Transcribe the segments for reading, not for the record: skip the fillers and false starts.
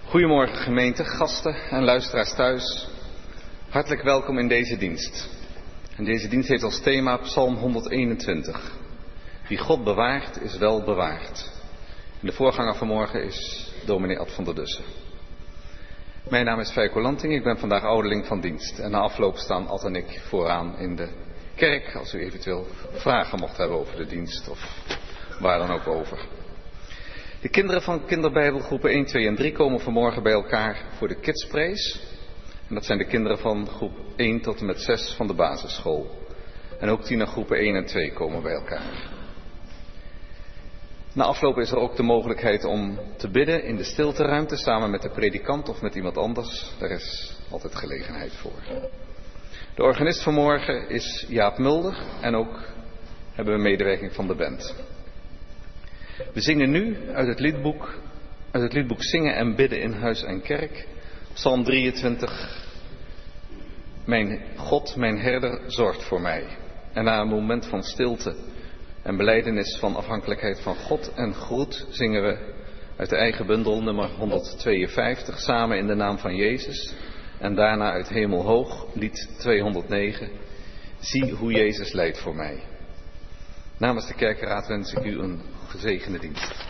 Goedemorgen gemeente, gasten en luisteraars thuis. Hartelijk welkom in deze dienst. En deze dienst heeft als thema Psalm 121. Wie God bewaart is wel bewaard. En de voorganger vanmorgen is dominee Ad van der Dussen. Mijn naam is Feiko Lanting, ik ben vandaag ouderling van dienst. En na afloop staan Ad en ik vooraan in de kerk, als u eventueel vragen mocht hebben over de dienst of waar dan ook over. De kinderen van kinderbijbelgroepen 1, 2 en 3 komen vanmorgen bij elkaar voor de Kidspraise. En dat zijn de kinderen van groep 1 tot en met 6 van de basisschool. En ook tienergroepen 1 en 2 komen bij elkaar. Na afloop is er ook de mogelijkheid om te bidden in de stilteruimte samen met de predikant of met iemand anders. Daar is altijd gelegenheid voor. De organist vanmorgen is Jaap Mulder en ook hebben we medewerking van de band. We zingen nu uit het liedboek Zingen en Bidden in Huis en Kerk, Psalm 23. Mijn God, mijn herder, zorgt voor mij. En na een moment van stilte en belijdenis van afhankelijkheid van God en groet zingen we uit de eigen bundel nummer 152 samen in de naam van Jezus. En daarna uit Hemelhoog, lied 209, Zie hoe Jezus lijdt voor mij. Namens de kerkenraad wens ik u een gezegende dienst.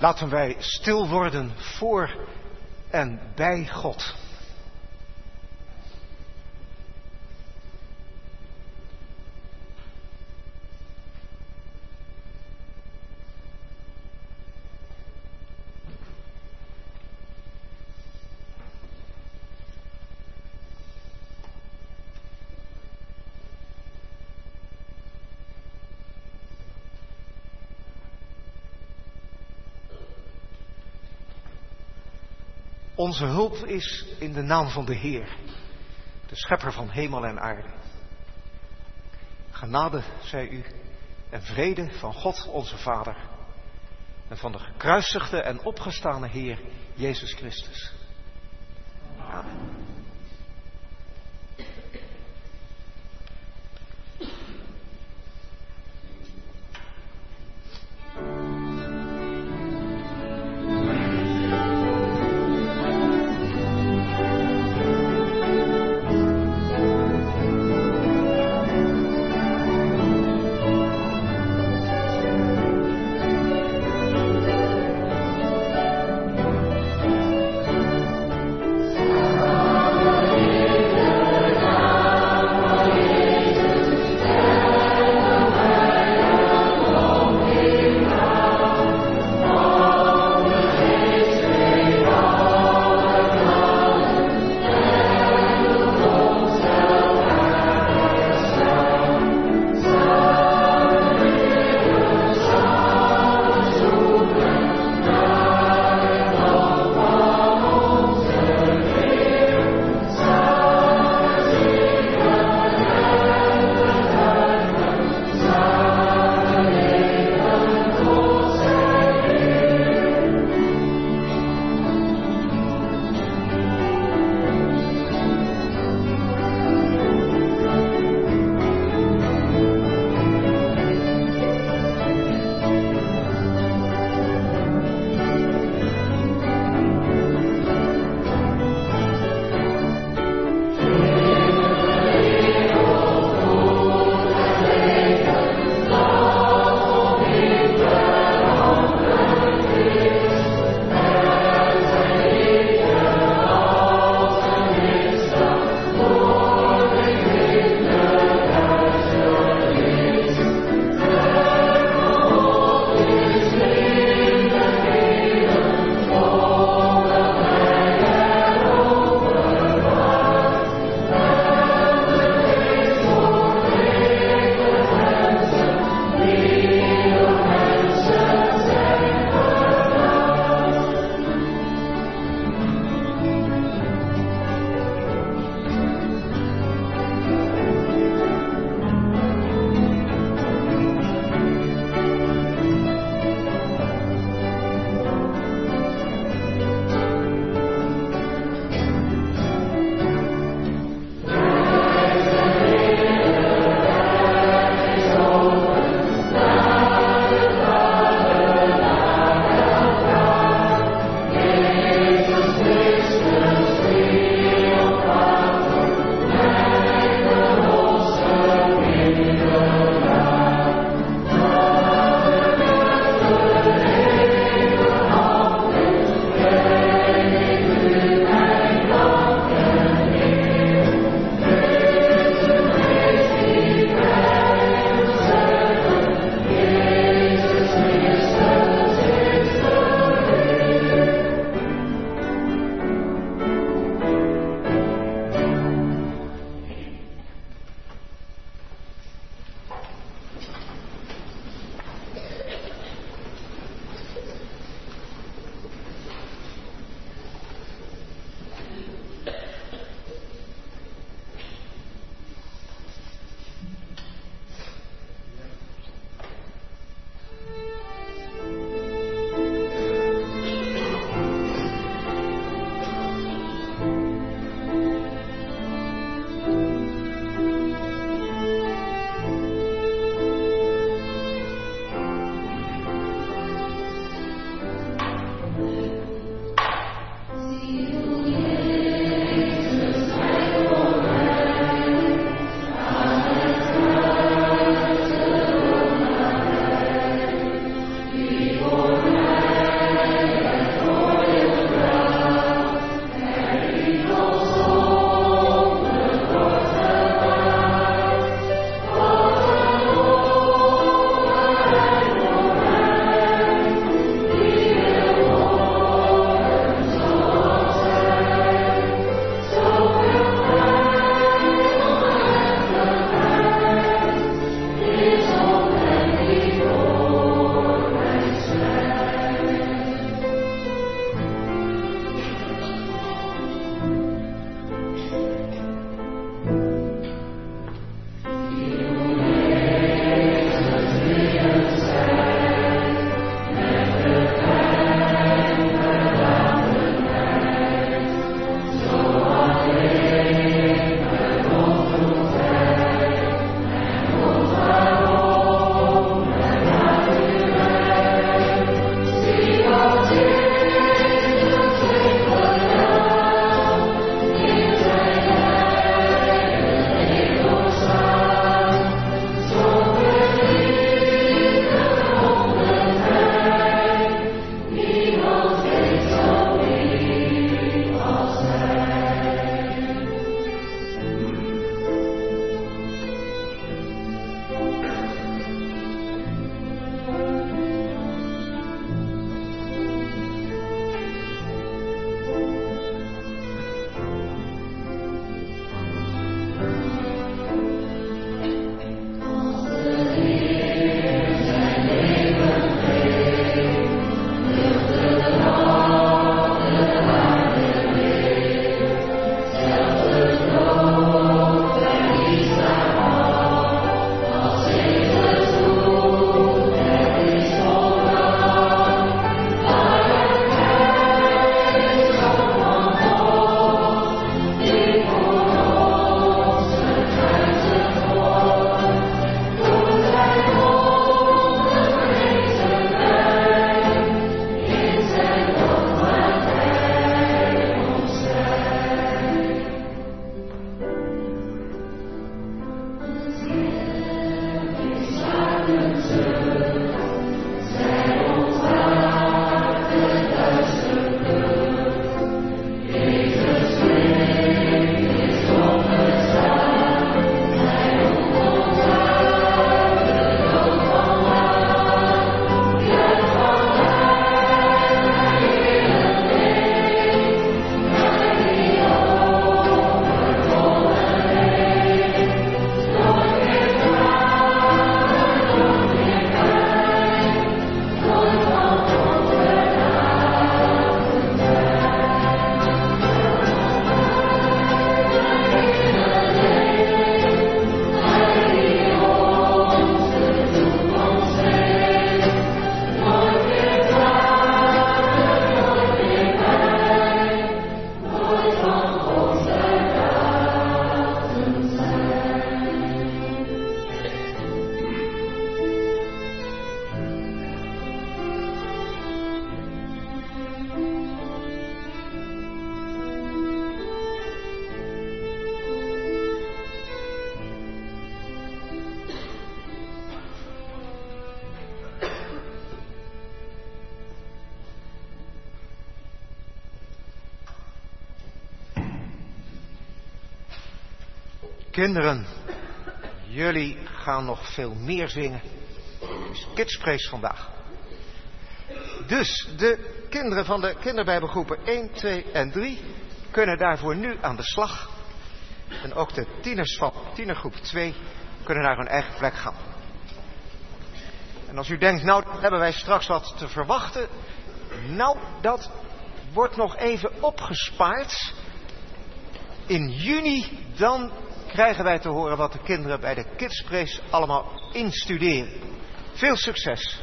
Laten wij stil worden voor en bij God. Onze hulp is in de naam van de Heer, de schepper van hemel en aarde. Genade zij u en vrede van God onze Vader en van de gekruisigde en opgestane Heer Jezus Christus. Amen. Kinderen, jullie gaan nog veel meer zingen. Het is Kidspraise vandaag. Dus de kinderen van de kinderbijbelgroepen 1, 2 en 3 kunnen daarvoor nu aan de slag. En ook de tieners van tienergroep 2 kunnen naar hun eigen plek gaan. En als u denkt, nou hebben wij straks wat te verwachten. Nou, dat wordt nog even opgespaard. In juni dan krijgen wij te horen wat de kinderen bij de Kidspraise allemaal instuderen. Veel succes!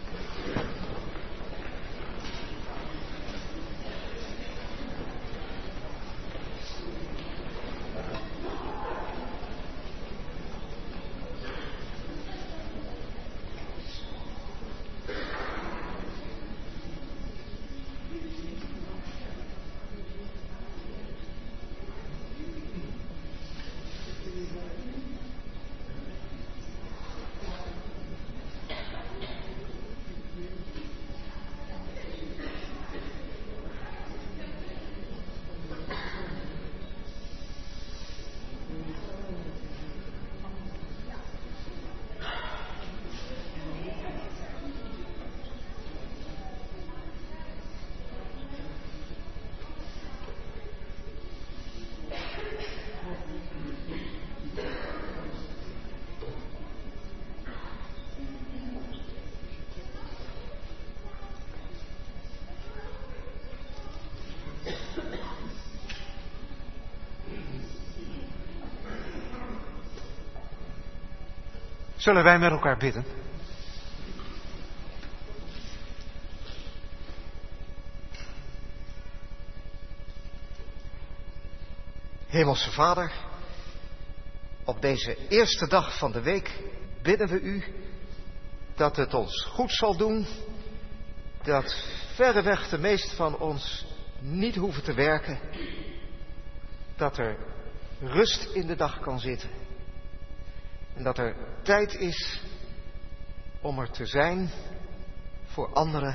Zullen wij met elkaar bidden? Hemelse Vader, op deze eerste dag van de week bidden we u dat het ons goed zal doen, dat verreweg de meest van ons niet hoeven te werken, dat er rust in de dag kan zitten. En dat er tijd is om er te zijn voor anderen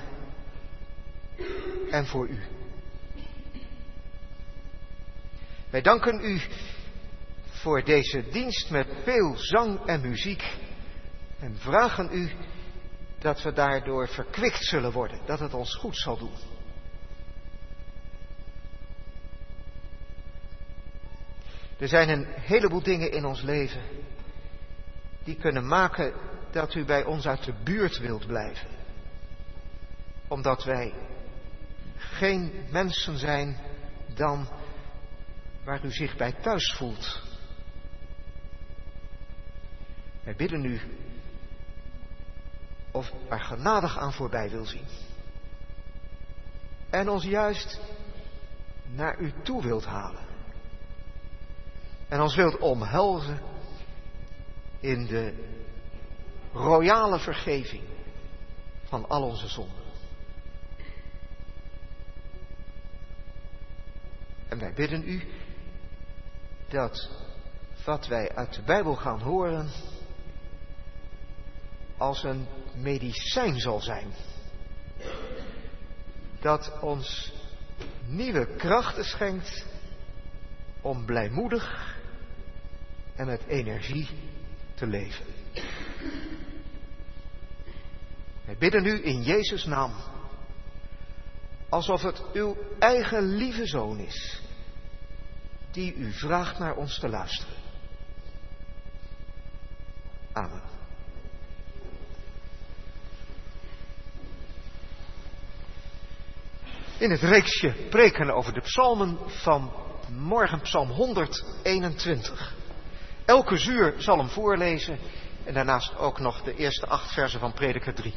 en voor u. Wij danken u voor deze dienst met veel zang en muziek. En vragen u dat we daardoor verkwikt zullen worden. Dat het ons goed zal doen. Er zijn een heleboel dingen in ons leven die kunnen maken dat u bij ons uit de buurt wilt blijven. Omdat wij geen mensen zijn dan waar u zich bij thuis voelt. Wij bidden u of u er genadig aan voorbij wil zien. En ons juist naar u toe wilt halen. En ons wilt omhelzen in de royale vergeving van al onze zonden. En wij bidden u dat wat wij uit de Bijbel gaan horen als een medicijn zal zijn. Dat ons nieuwe krachten schenkt om blijmoedig en met energie te leven. Wij bidden u in Jezus' naam, alsof het uw eigen lieve Zoon is, die u vraagt naar ons te luisteren. Amen. In het reeksje preken over de psalmen van morgen psalm 121. Elke zuur zal hem voorlezen en daarnaast ook nog de eerste 8 versen van Prediker 3.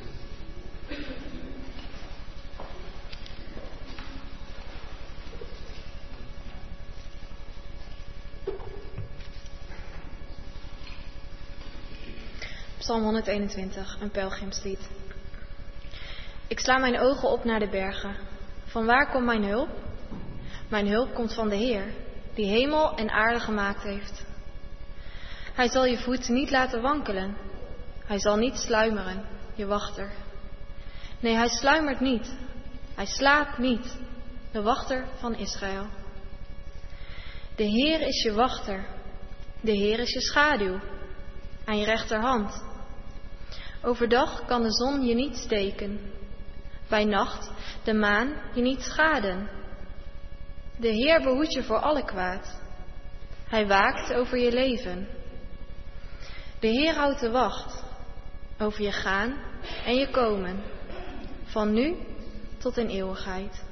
Psalm 121, een pelgrimslied. Ik sla mijn ogen op naar de bergen. Van waar komt mijn hulp? Mijn hulp komt van de Heer, die hemel en aarde gemaakt heeft. Hij zal je voet niet laten wankelen. Hij zal niet sluimeren, je wachter. Nee, hij sluimert niet. Hij slaapt niet, de wachter van Israël. De Heer is je wachter. De Heer is je schaduw aan je rechterhand. Overdag kan de zon je niet steken, bij nacht de maan je niet schaden. De Heer behoedt je voor alle kwaad. Hij waakt over je leven. De Heer houdt de wacht over je gaan en je komen, van nu tot in eeuwigheid.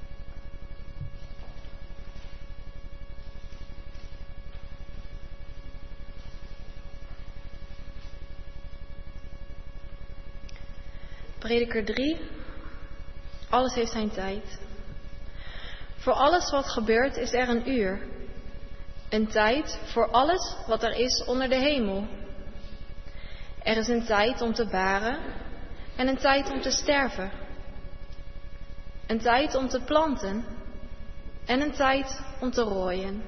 Prediker 3. Alles heeft zijn tijd. Voor alles wat gebeurt is er een uur. Een tijd voor alles wat er is onder de hemel. Er is een tijd om te baren en een tijd om te sterven. Een tijd om te planten en een tijd om te rooien.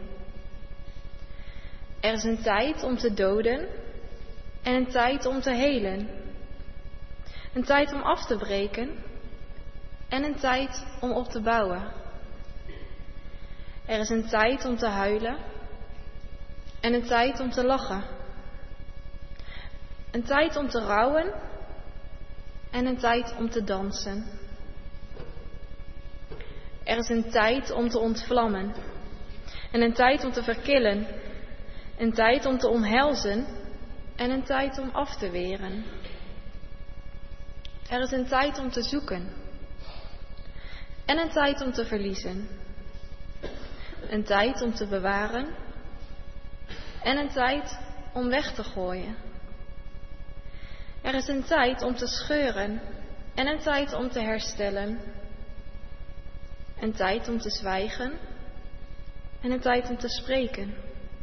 Er is een tijd om te doden en een tijd om te helen. Een tijd om af te breken en een tijd om op te bouwen. Er is een tijd om te huilen en een tijd om te lachen. Een tijd om te rouwen en een tijd om te dansen. Er is een tijd om te ontvlammen en een tijd om te verkillen. Een tijd om te omhelzen en een tijd om af te weren. Er is een tijd om te zoeken en een tijd om te verliezen. Een tijd om te bewaren en een tijd om weg te gooien. Er is een tijd om te scheuren en een tijd om te herstellen. Een tijd om te zwijgen en een tijd om te spreken.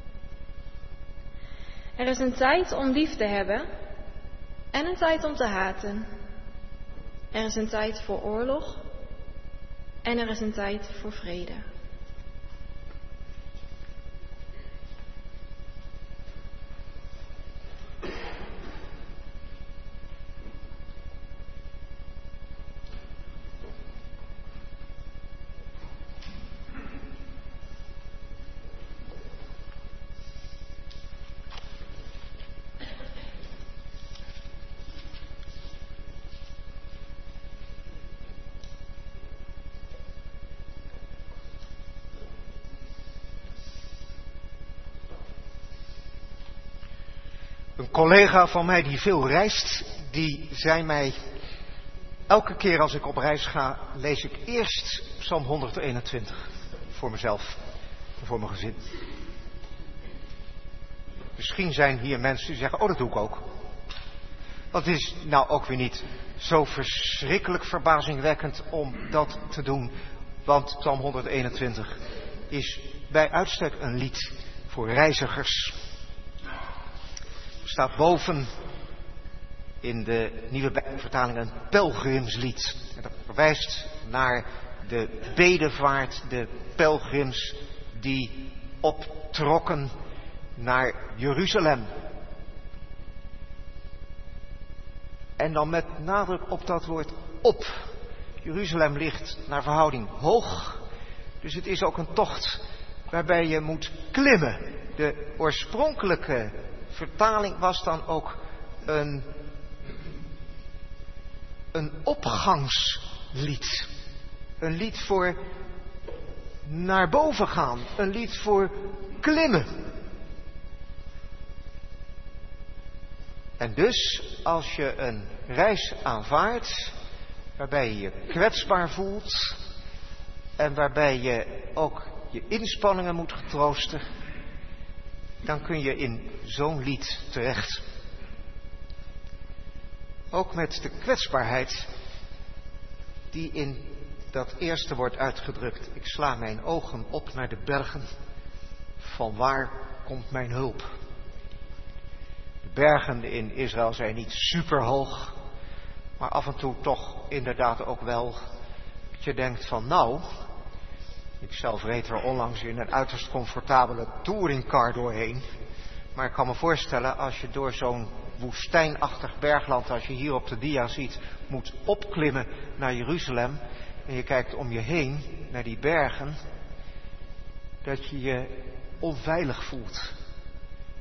Er is een tijd om lief te hebben en een tijd om te haten. Er is een tijd voor oorlog en er is een tijd voor vrede. Een collega van mij die veel reist, die zei mij, elke keer als ik op reis ga, lees ik eerst Psalm 121. Voor mezelf en voor mijn gezin. Misschien zijn hier mensen die zeggen, oh dat doe ik ook. Want het is nou ook weer niet zo verschrikkelijk verbazingwekkend om dat te doen. Want Psalm 121 is bij uitstek een lied voor reizigers. Er staat boven in de Nieuwe Bijbelvertaling een pelgrimslied. En dat verwijst naar de bedevaart, de pelgrims die optrokken naar Jeruzalem. En dan met nadruk op dat woord op. Jeruzalem ligt naar verhouding hoog. Dus het is ook een tocht waarbij je moet klimmen. De oorspronkelijke vertaling was dan ook een opgangslied. Een lied voor naar boven gaan. Een lied voor klimmen. En dus, als je een reis aanvaardt, waarbij je je kwetsbaar voelt en waarbij je ook je inspanningen moet getroosten, dan kun je in zo'n lied terecht. Ook met de kwetsbaarheid die in dat eerste wordt uitgedrukt. Ik sla mijn ogen op naar de bergen. Van waar komt mijn hulp? De bergen in Israël zijn niet superhoog, maar af en toe toch inderdaad ook wel. Dat je denkt van nou, ik zelf reed er onlangs in een uiterst comfortabele touringcar doorheen. Maar ik kan me voorstellen, als je door zo'n woestijnachtig bergland, als je hier op de dia ziet, moet opklimmen naar Jeruzalem. En je kijkt om je heen naar die bergen, dat je je onveilig voelt.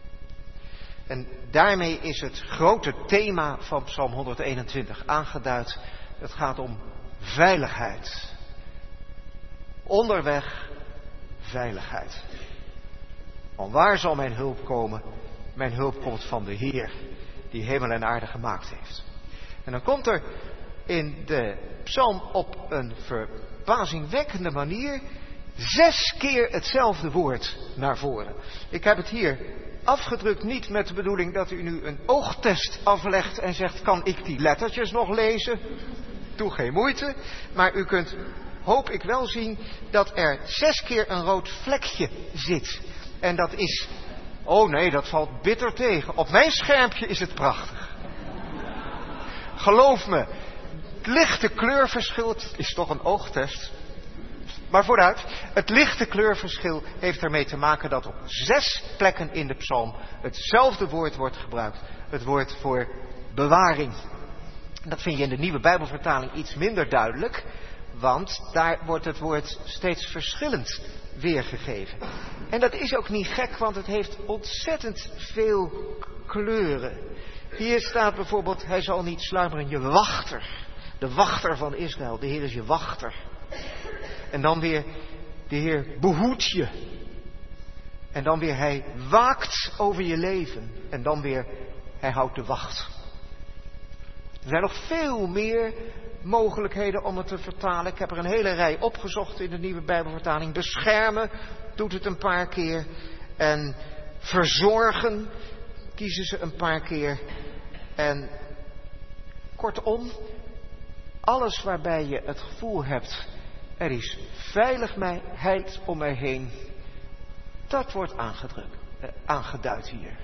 En daarmee is het grote thema van Psalm 121 aangeduid. Het gaat om veiligheid. Onderweg veiligheid. Van waar zal mijn hulp komen? Mijn hulp komt van de Heer, die hemel en aarde gemaakt heeft. En dan komt er in de psalm op een verbazingwekkende manier 6 keer hetzelfde woord naar voren. Ik heb het hier afgedrukt, niet met de bedoeling dat u nu een oogtest aflegt en zegt, kan ik die lettertjes nog lezen? Doe geen moeite. Maar u kunt, hoop ik wel, zien dat er 6 keer een rood vlekje zit. En dat is, oh nee, dat valt bitter tegen. Op mijn schermpje is het prachtig. Geloof me, het lichte kleurverschil, het is toch een oogtest. Maar vooruit, het lichte kleurverschil heeft ermee te maken dat op 6 plekken in de psalm hetzelfde woord wordt gebruikt. Het woord voor bewaring. Dat vind je in de Nieuwe Bijbelvertaling iets minder duidelijk, want daar wordt het woord steeds verschillend weergegeven. En dat is ook niet gek, want het heeft ontzettend veel kleuren. Hier staat bijvoorbeeld, hij zal niet sluimeren, je wachter. De wachter van Israël, de Heer is je wachter. En dan weer, de Heer behoedt je. En dan weer, hij waakt over je leven. En dan weer, hij houdt de wacht. Er zijn nog veel meer mogelijkheden om het te vertalen. Ik heb er een hele rij opgezocht in de Nieuwe Bijbelvertaling. Beschermen doet het een paar keer. En verzorgen kiezen ze een paar keer. En kortom, alles waarbij je het gevoel hebt, er is veiligheid om mij heen, dat wordt aangeduid hier.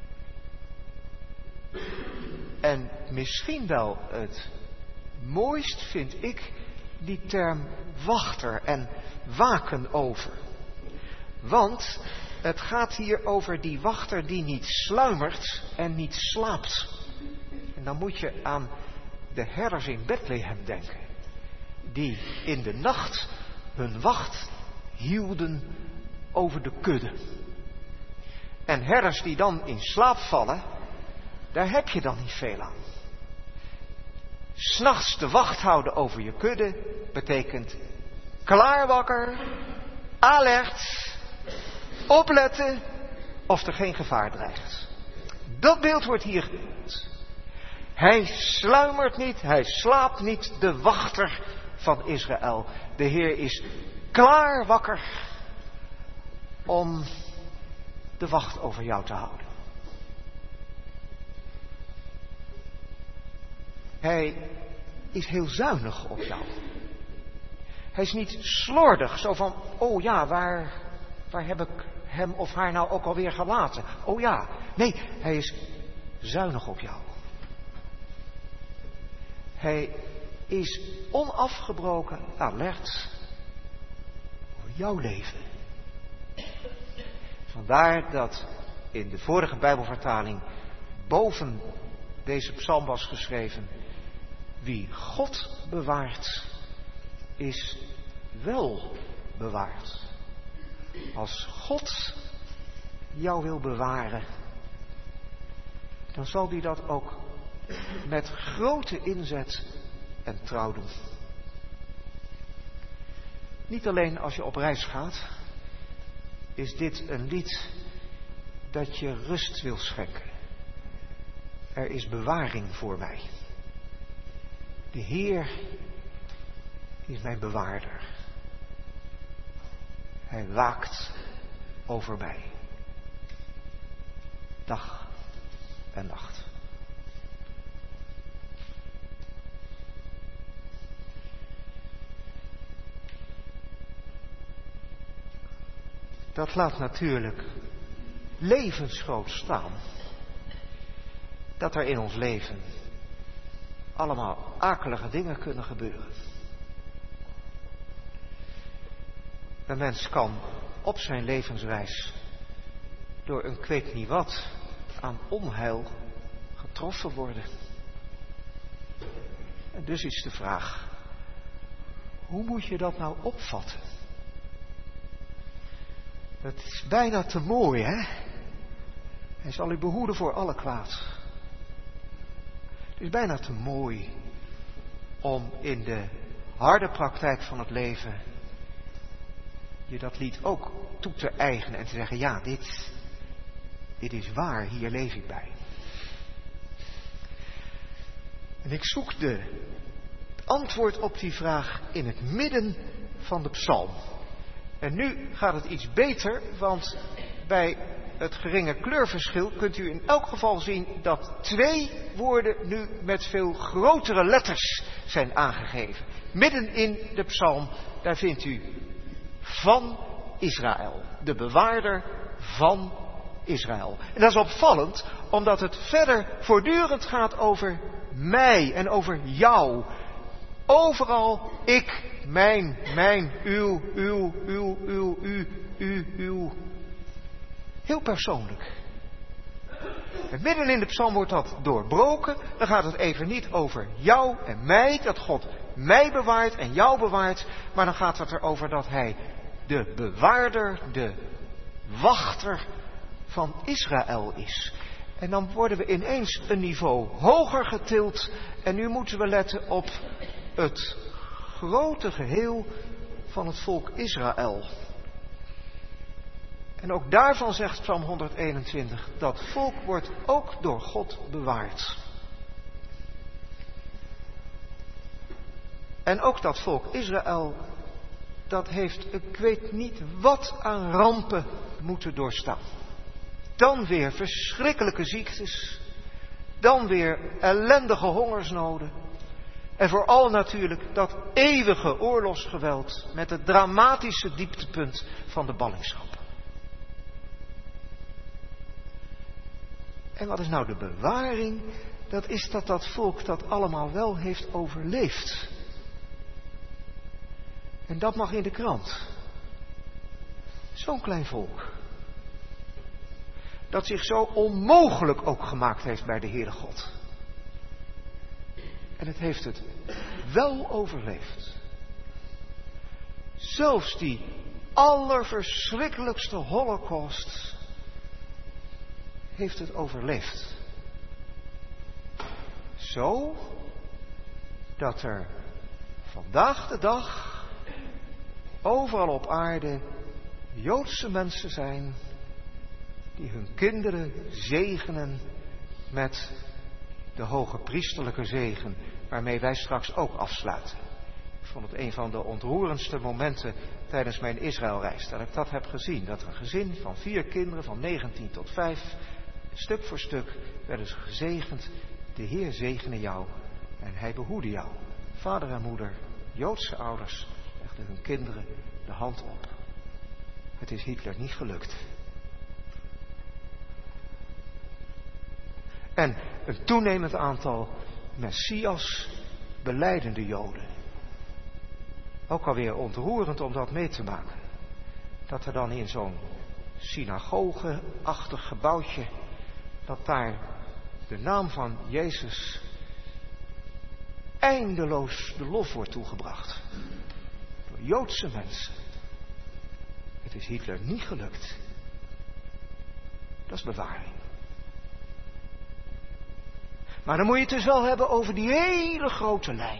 En misschien wel het mooist vind ik die term wachter en waken over. Want het gaat hier over die wachter die niet sluimert en niet slaapt. En dan moet je aan de herders in Bethlehem denken. Die in de nacht hun wacht hielden over de kudde. En herders die dan in slaap vallen, daar heb je dan niet veel aan. 'S Nachts de wacht houden over je kudde betekent klaarwakker, alert, opletten of er geen gevaar dreigt. Dat beeld wordt hier gebruikt. Hij sluimert niet, hij slaapt niet, de wachter van Israël. De Heer is klaar wakker om de wacht over jou te houden. Hij is heel zuinig op jou. Hij is niet slordig, zo van, oh ja, waar heb ik hem of haar nou ook alweer gelaten? Oh ja, nee, hij is zuinig op jou. Hij is onafgebroken alert voor jouw leven. Vandaar dat in de vorige Bijbelvertaling boven deze psalm was geschreven: wie God bewaart, is wel bewaard. Als God jou wil bewaren, dan zal hij dat ook met grote inzet en trouw doen. Niet alleen als je op reis gaat, is dit een lied dat je rust wil schenken. Er is bewaring voor mij. De Heer is mijn bewaarder. Hij waakt over mij. Dag en nacht. Dat laat natuurlijk levensgroot staan dat er in ons leven allemaal akelige dingen kunnen gebeuren. Een mens kan op zijn levensreis door een ik weet niet wat aan onheil getroffen worden. En dus is de vraag, hoe moet je dat nou opvatten? Het is bijna te mooi, hè? Hij zal u behoeden voor alle kwaad. Het is bijna te mooi om in de harde praktijk van het leven je dat lied ook toe te eigenen en te zeggen, ja, dit is waar, hier leef ik bij. En ik zoek het antwoord op die vraag in het midden van de psalm. En nu gaat het iets beter, want bij het geringe kleurverschil kunt u in elk geval zien dat 2 woorden nu met veel grotere letters zijn aangegeven. Midden in de psalm, daar vindt u van Israël, de bewaarder van Israël. En dat is opvallend, omdat het verder voortdurend gaat over mij en over jou. Overal ik, mijn, uw, uw. Heel persoonlijk. En midden in de psalm wordt dat doorbroken. Dan gaat het even niet over jou en mij, dat God mij bewaart en jou bewaart. Maar dan gaat het erover dat hij de bewaarder, de wachter van Israël is. En dan worden we ineens een niveau hoger getild. En nu moeten we letten op het grote geheel van het volk Israël. En ook daarvan zegt Psalm 121, dat volk wordt ook door God bewaard. En ook dat volk Israël, dat heeft, ik weet niet wat aan rampen moeten doorstaan. Dan weer verschrikkelijke ziektes. Dan weer ellendige hongersnoden. En vooral natuurlijk dat eeuwige oorlogsgeweld met het dramatische dieptepunt van de ballingschap. En wat is nou de bewaring? Dat is dat volk dat allemaal wel heeft overleefd. En dat mag in de krant. Zo'n klein volk. Dat zich zo onmogelijk ook gemaakt heeft bij de Heere God. En het heeft het wel overleefd. Zelfs die allerverschrikkelijkste Holocaust heeft het overleefd. Zo dat er vandaag de dag overal op aarde Joodse mensen zijn die hun kinderen zegenen met de hoge priesterlijke zegen waarmee wij straks ook afsluiten. Ik vond het een van de ontroerendste momenten tijdens mijn Israëlreis, dat ik dat heb gezien. Dat een gezin van 4 kinderen van 19 tot 5, stuk voor stuk werden ze gezegend. De Heer zegene jou en hij behoede jou. Vader en moeder, Joodse ouders, legden hun kinderen de hand op. Het is Hitler niet gelukt. En een toenemend aantal Messias belijdende Joden. Ook alweer ontroerend om dat mee te maken. Dat er dan in zo'n synagoge-achtig gebouwtje, dat daar de naam van Jezus eindeloos de lof wordt toegebracht. Door Joodse mensen. Het is Hitler niet gelukt. Dat is bewaring. Maar dan moet je het dus wel hebben over die hele grote lijn.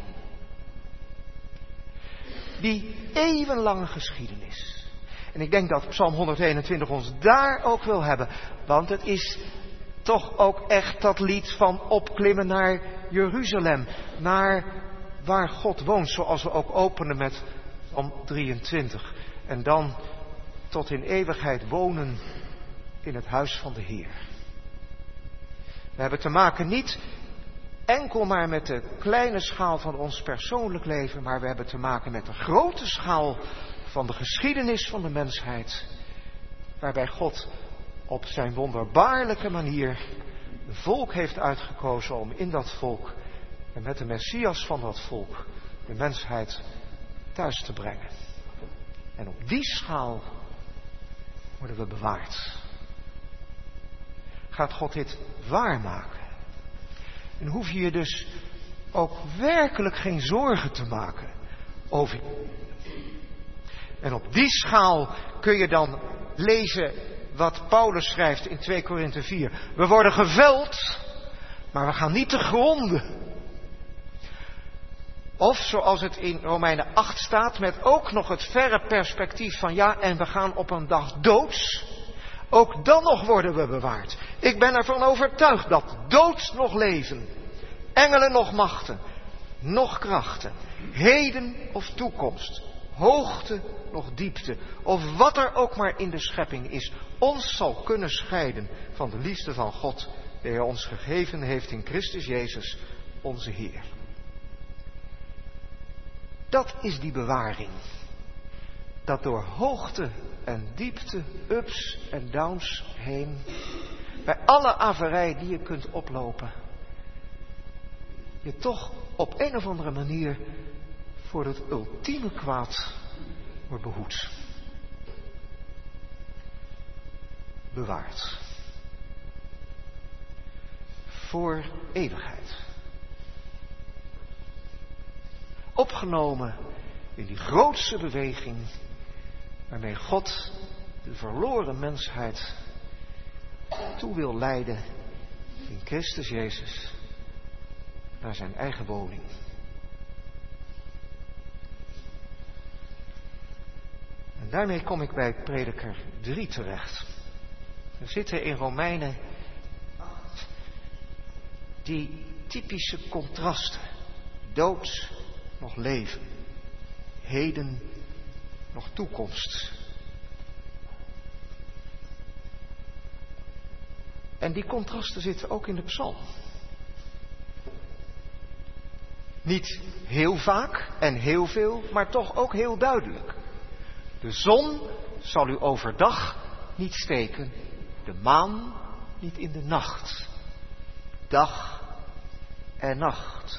Die eeuwenlange geschiedenis. En ik denk dat Psalm 121 ons daar ook wil hebben. Want het is toch ook echt dat lied van opklimmen naar Jeruzalem. Naar waar God woont. Zoals we ook openen met Psalm 23. En dan tot in eeuwigheid wonen in het huis van de Heer. We hebben te maken niet enkel maar met de kleine schaal van ons persoonlijk leven, maar we hebben te maken met de grote schaal van de geschiedenis van de mensheid, waarbij God op zijn wonderbaarlijke manier een volk heeft uitgekozen om in dat volk en met de Messias van dat volk de mensheid thuis te brengen. En op die schaal worden we bewaard. Gaat God dit waarmaken? En hoef je je dus ook werkelijk geen zorgen te maken over. En op die schaal kun je dan lezen wat Paulus schrijft in 2 Korinthe 4. We worden geveld, maar we gaan niet te gronden. Of zoals het in Romeinen 8 staat, met ook nog het verre perspectief van ja, en we gaan op een dag doods. Ook dan nog worden we bewaard. Ik ben ervan overtuigd dat dood nog leven, engelen nog machten, nog krachten, heden of toekomst, hoogte nog diepte, of wat er ook maar in de schepping is, ons zal kunnen scheiden van de liefde van God, die Hij ons gegeven heeft in Christus Jezus, onze Heer. Dat is die bewaring. Dat door hoogte en diepte, ups en downs heen, bij alle averij die je kunt oplopen, je toch op een of andere manier voor het ultieme kwaad wordt behoed. Bewaard. Voor eeuwigheid. Opgenomen in die grootste beweging waarmee God de verloren mensheid toe wil leiden in Christus Jezus naar zijn eigen woning. En daarmee kom ik bij Prediker 3 terecht. We zitten in Romeinen 8 die typische contrasten. Dood nog leven. Heden nog toekomst. En die contrasten zitten ook in de psalm. Niet heel vaak en heel veel, maar toch ook heel duidelijk. De zon zal u overdag niet steken, de maan niet in de nacht. Dag en nacht.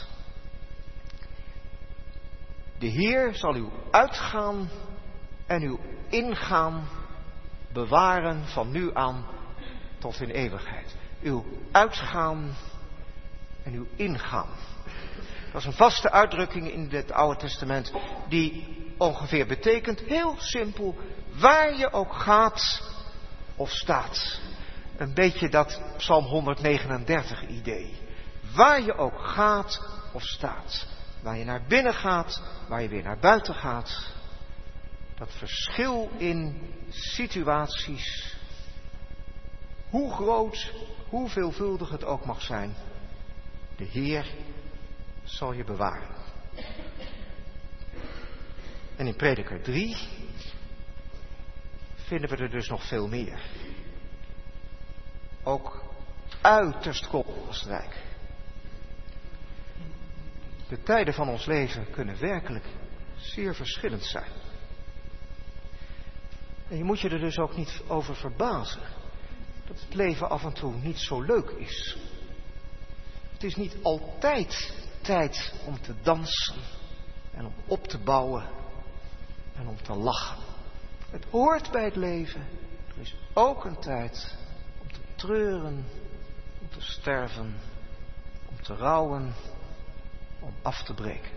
De Heer zal u uitgaan en uw ingaan bewaren van nu aan tot in eeuwigheid. Uw uitgaan en uw ingaan. Dat is een vaste uitdrukking in het Oude Testament die ongeveer betekent, heel simpel, waar je ook gaat of staat. Een beetje dat Psalm 139 idee. Waar je ook gaat of staat. Waar je naar binnen gaat, waar je weer naar buiten gaat. Dat verschil in situaties, hoe groot, hoe veelvuldig het ook mag zijn, de Heer zal je bewaren. En in Prediker 3 vinden we er dus nog veel meer. Ook uiterst kostrijk. De tijden van ons leven kunnen werkelijk zeer verschillend zijn. En je moet je er dus ook niet over verbazen dat het leven af en toe niet zo leuk is. Het is niet altijd tijd om te dansen en om op te bouwen en om te lachen. Het hoort bij het leven. Er is ook een tijd om te treuren, om te sterven, om te rouwen, om af te breken.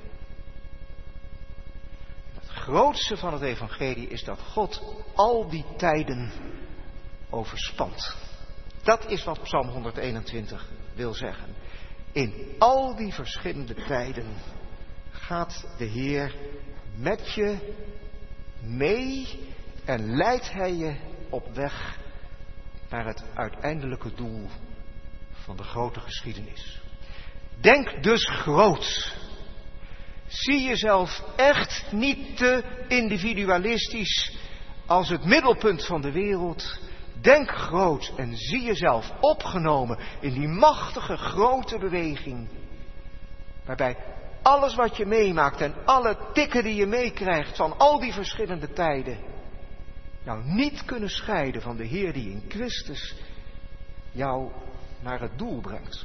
Het grootste van het evangelie is dat God al die tijden overspant. Dat is wat Psalm 121 wil zeggen. In al die verschillende tijden gaat de Heer met je mee en leidt Hij je op weg naar het uiteindelijke doel van de grote geschiedenis. Denk dus groot. Zie jezelf echt niet te individualistisch als het middelpunt van de wereld. Denk groot en zie jezelf opgenomen in die machtige grote beweging. Waarbij alles wat je meemaakt en alle tikken die je meekrijgt van al die verschillende tijden jou niet kunnen scheiden van de Heer die in Christus jou naar het doel brengt.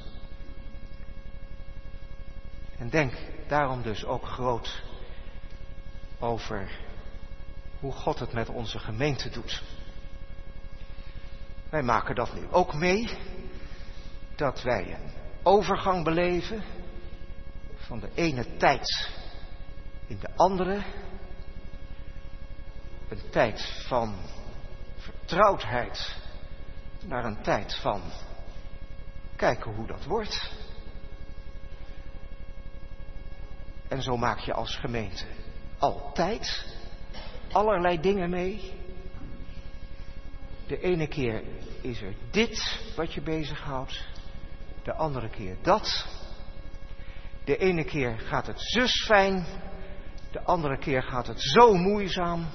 En denk daarom dus ook groot over hoe God het met onze gemeente doet. Wij maken dat nu ook mee, dat wij een overgang beleven van de ene tijd in de andere. Een tijd van vertrouwdheid naar een tijd van kijken hoe dat wordt. En zo maak je als gemeente altijd allerlei dingen mee. De ene keer is er dit wat je bezighoudt, de andere keer dat. De ene keer gaat het zus fijn, de andere keer gaat het zo moeizaam.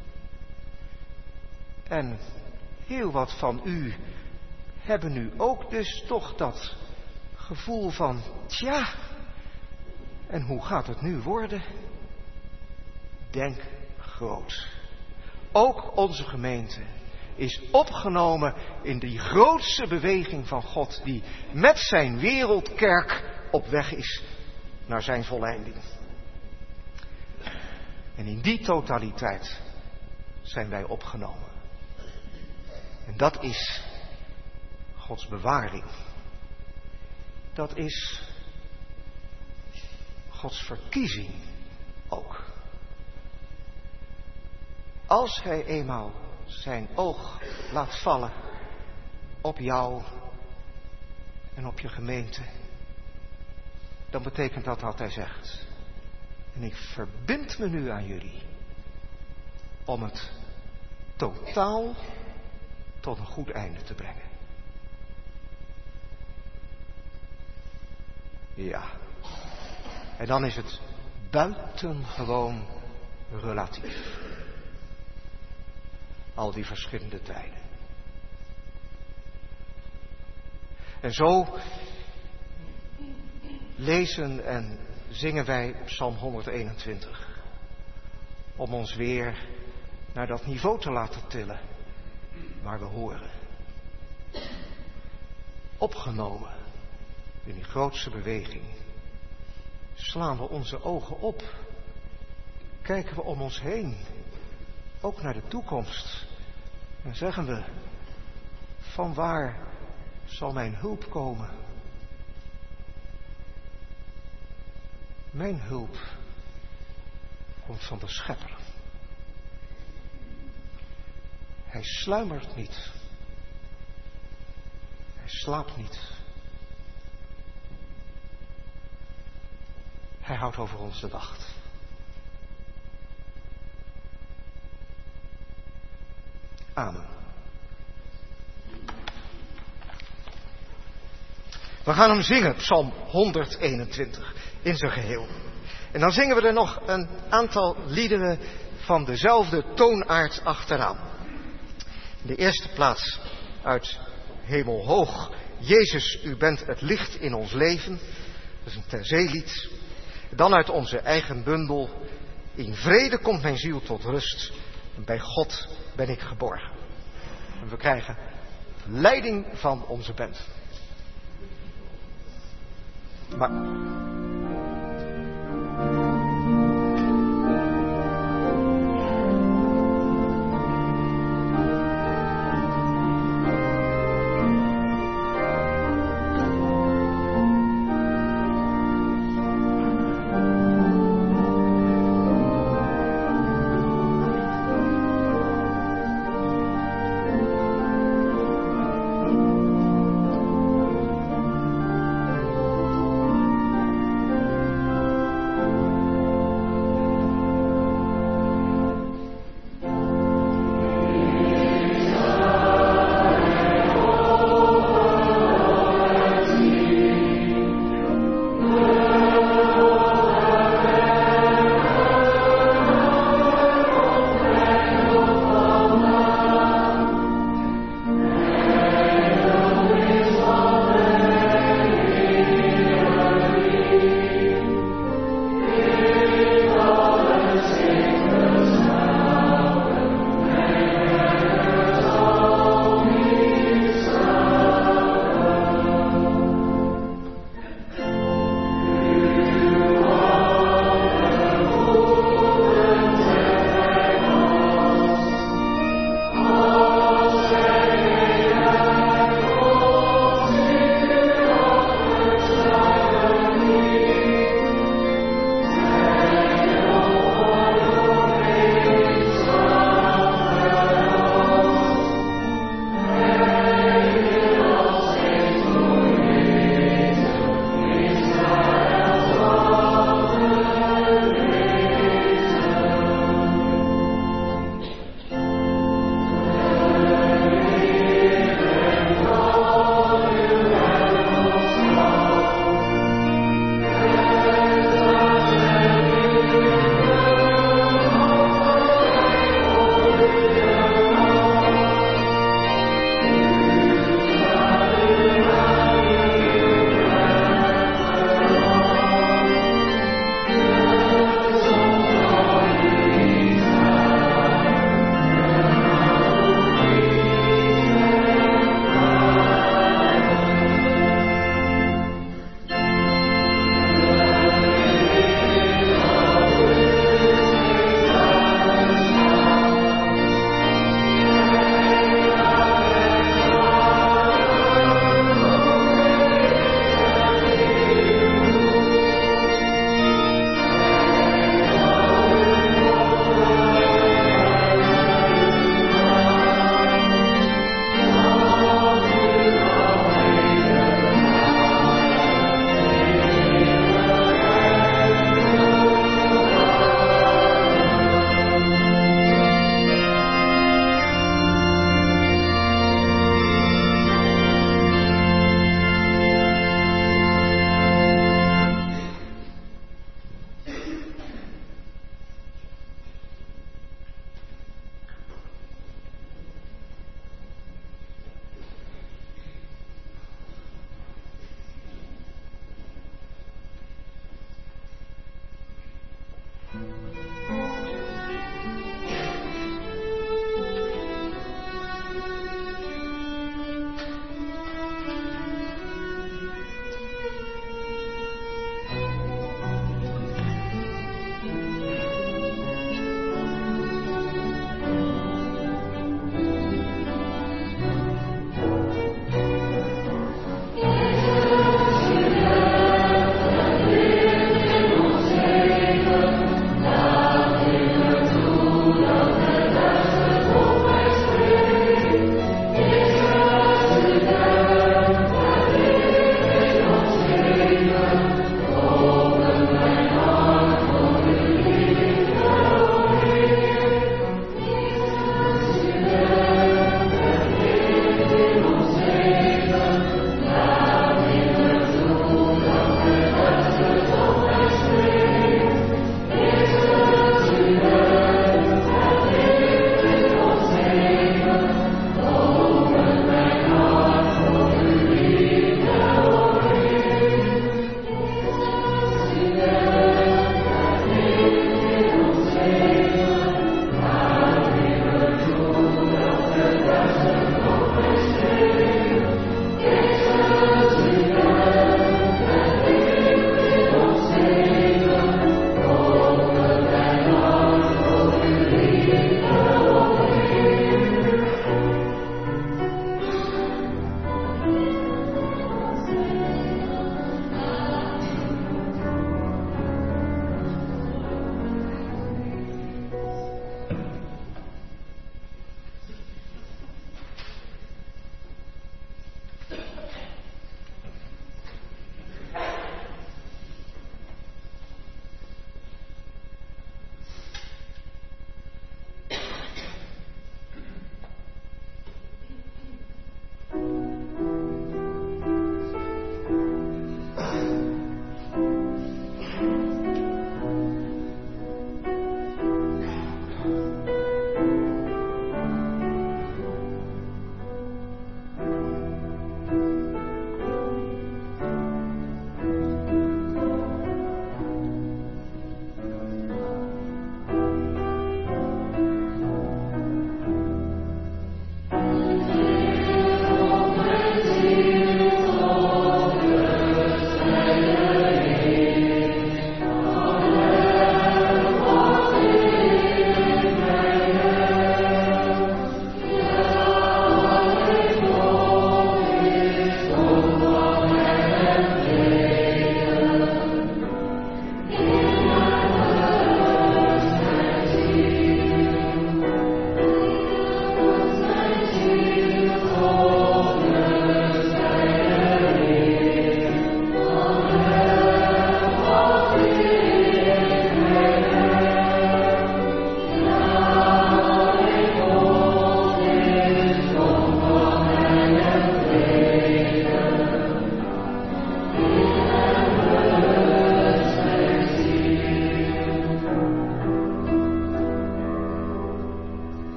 En heel wat van u hebben nu ook dus toch dat gevoel van, tja, en hoe gaat het nu worden? Denk groot. Ook onze gemeente is opgenomen in die grootste beweging van God, die met zijn wereldkerk op weg is naar zijn volleinding. En in die totaliteit zijn wij opgenomen. En dat is Gods bewaring. Dat is Gods verkiezing ook. Als hij eenmaal zijn oog laat vallen op jou en op je gemeente, dan betekent dat wat hij zegt. En ik verbind me nu aan jullie om het totaal tot een goed einde te brengen. Ja. En dan is het buitengewoon relatief. Al die verschillende tijden. En zo lezen en zingen wij Psalm 121. Om ons weer naar dat niveau te laten tillen waar we horen. Opgenomen in die grootste beweging. Slaan we onze ogen op. Kijken we om ons heen. Ook naar de toekomst. En zeggen we, van waar zal mijn hulp komen? Mijn hulp komt van de Schepper. Hij sluimert niet. Hij slaapt niet. Hij houdt over ons de wacht. Amen. We gaan hem zingen, Psalm 121, in zijn geheel. En dan zingen we er nog een aantal liederen van dezelfde toonaard achteraan. In de eerste plaats uit Hemelhoog. Jezus, u bent het licht in ons leven. Dat is een terzeelied. Dan uit onze eigen bundel. In vrede komt mijn ziel tot rust. En bij God ben ik geborgen. En we krijgen leiding van onze band. Maar...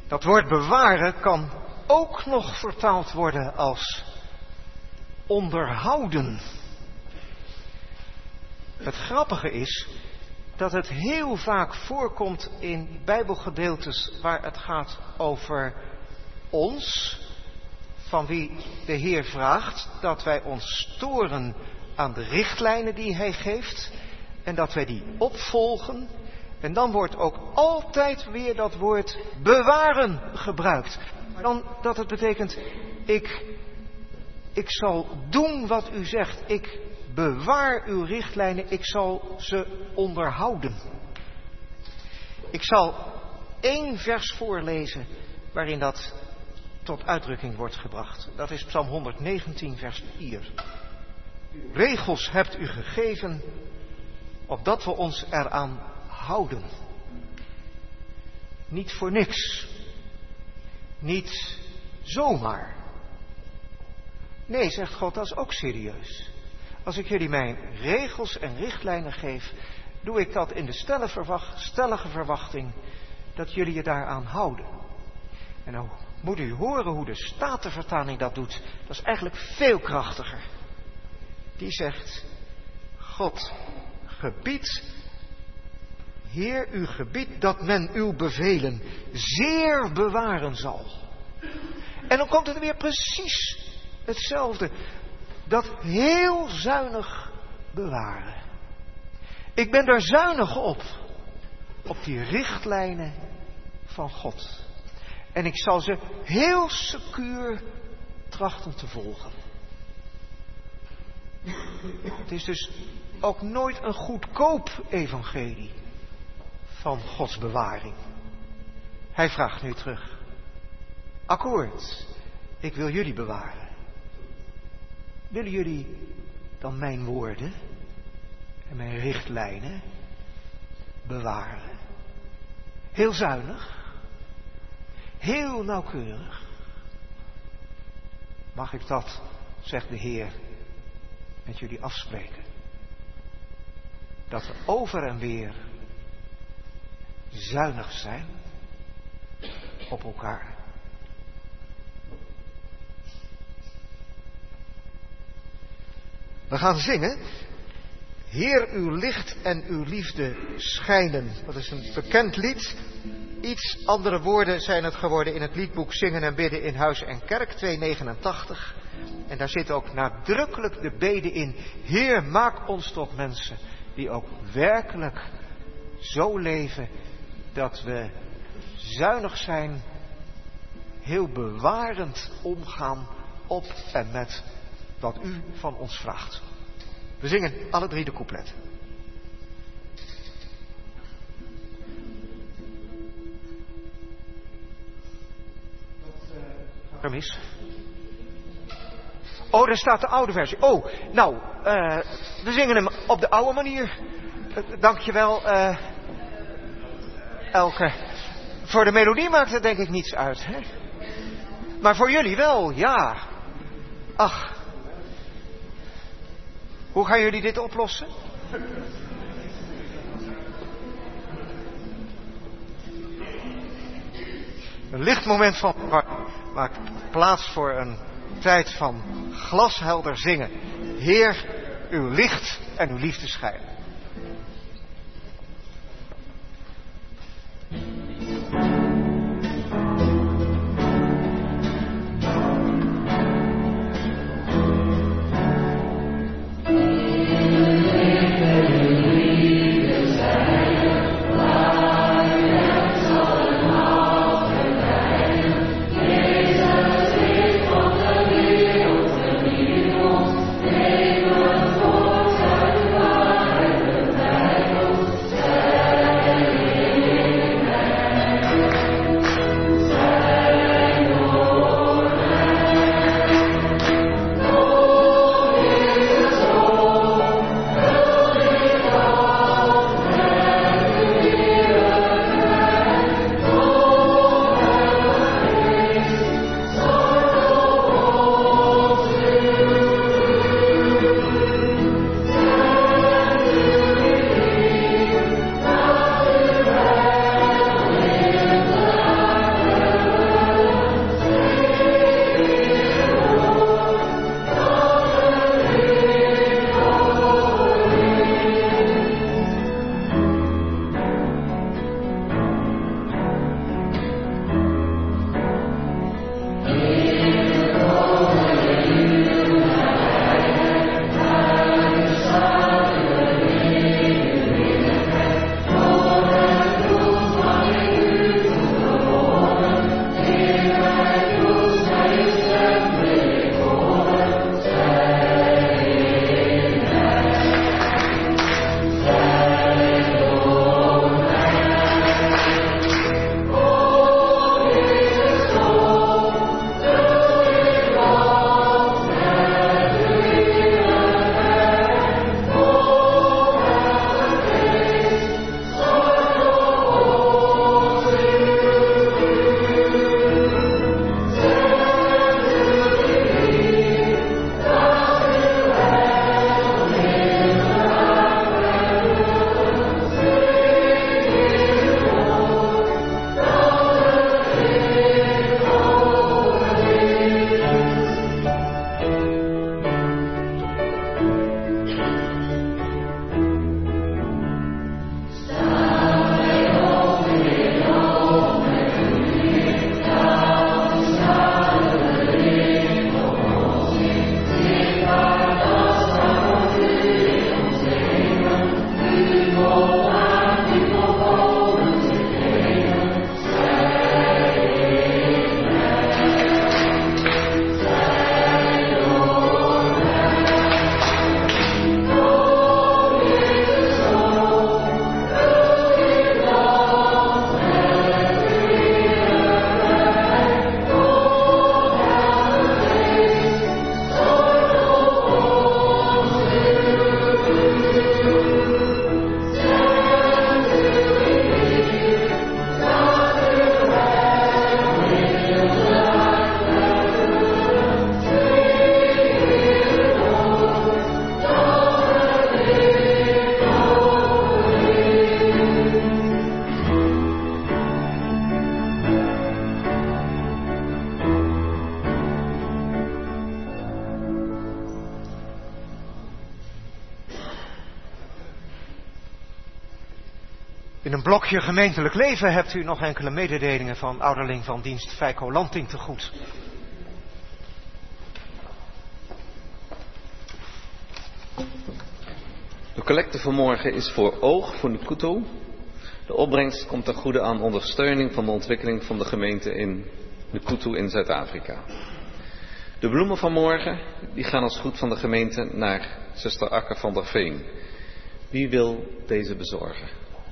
Dat woord bewaren kan ook nog vertaald worden als onderhouden. Het grappige is dat het heel vaak voorkomt in Bijbelgedeeltes waar het gaat over ons, van wie de Heer vraagt dat wij ons storen aan de richtlijnen die Hij geeft en dat wij die opvolgen. En dan wordt ook altijd weer dat woord bewaren gebruikt. Maar dan dat het betekent, ik zal doen wat u zegt. Ik bewaar uw richtlijnen, ik zal ze onderhouden. Ik zal 1 vers voorlezen waarin dat tot uitdrukking wordt gebracht. Dat is Psalm 119 vers 4. Uw regels hebt u gegeven, opdat we ons eraan houden. Niet voor niks. Niet zomaar. Nee, zegt God, dat is ook serieus. Als ik jullie mijn regels en richtlijnen geef, doe ik dat in de stellige verwachting dat jullie je daaraan houden. En nou moet u horen hoe de Statenvertaling dat doet. Dat is eigenlijk veel krachtiger. Die zegt, God gebiedt, Heer, u gebiedt dat men uw bevelen zeer bewaren zal. En dan komt het weer precies hetzelfde. Dat heel zuinig bewaren. Ik ben daar zuinig op die richtlijnen van God. En ik zal ze heel secuur trachten te volgen. Het is dus ook nooit een goedkoop evangelie van Gods bewaring. Hij vraagt nu terug. Akkoord, ik wil jullie bewaren. Willen jullie dan mijn woorden en mijn richtlijnen bewaren? Heel zuinig. Heel nauwkeurig. Mag ik dat, zegt de Heer, met jullie afspreken? Dat we over en weer zuinig zijn op elkaar. We gaan zingen. Heer, uw licht en uw liefde schijnen. Dat is een bekend lied. Iets andere woorden zijn het geworden in het liedboek Zingen en Bidden in Huis en Kerk 289. En daar zit ook nadrukkelijk de bede in. Heer, maak ons tot mensen die ook werkelijk zo leven dat we zuinig zijn, heel bewarend omgaan op en met wat u van ons vraagt. We zingen alle 3 de coupletten. Mis. Oh, daar staat de oude versie. Oh, nou, we zingen hem op de oude manier. Dankjewel, Elke. Voor de melodie maakt het denk ik niets uit, hè? Maar voor jullie wel, ja. Ach. Hoe gaan jullie dit oplossen? Een licht moment van maakt plaats voor een tijd van glashelder zingen. Heer, uw licht en uw liefde schijnen. In een blokje gemeentelijk leven hebt u nog enkele mededelingen van ouderling van dienst Feiko Lanting te goed. De collecte vanmorgen is voor Oog, voor Nkutu. De opbrengst komt ten goede aan ondersteuning van de ontwikkeling van de gemeente in Nkutu in Zuid-Afrika. De bloemen van morgen die gaan als goed van de gemeente naar zuster Akke van der Veen. Wie wil deze bezorgen?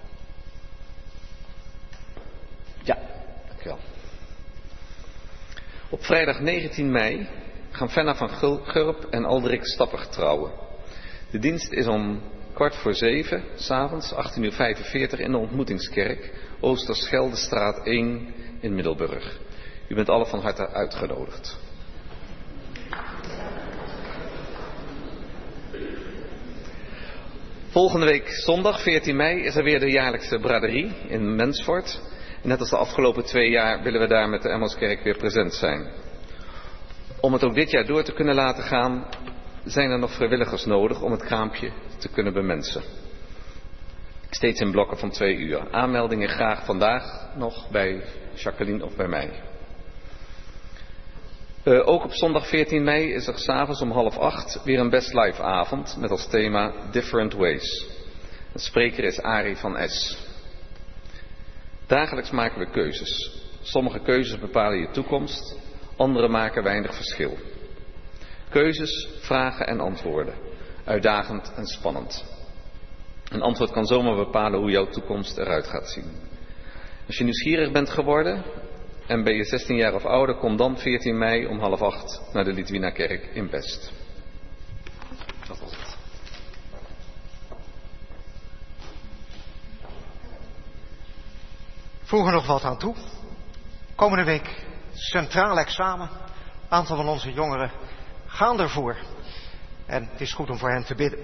Ja, dankjewel. Op vrijdag 19 mei gaan Fenna van Gurp en Alderik Stapper trouwen. De dienst is om 6:15 s'avonds, 18:45 in de ontmoetingskerk, Oosterscheldestraat 1 in Middelburg. U bent allen van harte uitgenodigd. Volgende week zondag 14 mei is er weer de jaarlijkse braderie in Mensfort. En net als de afgelopen 2 jaar willen we daar met de Emmauskerk weer present zijn. Om het ook dit jaar door te kunnen laten gaan, zijn er nog vrijwilligers nodig om het kraampje te kunnen bemensen. Steeds in blokken van 2 uur. Aanmeldingen graag vandaag nog bij Jacqueline of bij mij. Ook op zondag 14 mei is er 's avonds om 7:30 weer een Best Life avond met als thema Different Ways. De spreker is Arie van S. Dagelijks maken we keuzes. Sommige keuzes bepalen je toekomst, andere maken weinig verschil. Keuzes, vragen en antwoorden. Uitdagend en spannend. Een antwoord kan zomaar bepalen hoe jouw toekomst eruit gaat zien. Als je nieuwsgierig bent geworden en ben je 16 jaar of ouder, kom dan 14 mei om 7:30 naar de Litwina-kerk in Best. Dat was het. Voeg er nog wat aan toe. Komende week centraal examen. Een aantal van onze jongeren gaan ervoor. En het is goed om voor hen te bidden.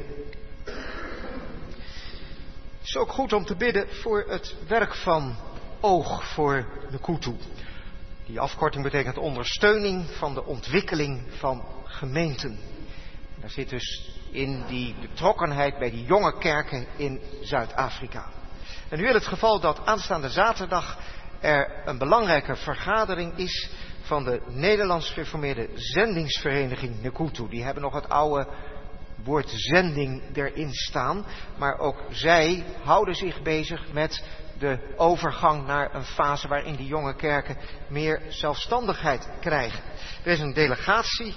Het is ook goed om te bidden voor het werk van Oog voor Nkutu. Die afkorting betekent ondersteuning van de ontwikkeling van gemeenten. Daar zit dus in die betrokkenheid bij die jonge kerken in Zuid-Afrika. En nu in het geval dat aanstaande zaterdag er een belangrijke vergadering is van de Nederlands Gereformeerde Zendingsvereniging Nkutu. Die hebben nog het oude woord zending erin staan. Maar ook zij houden zich bezig met de overgang naar een fase waarin die jonge kerken meer zelfstandigheid krijgen. Er is een delegatie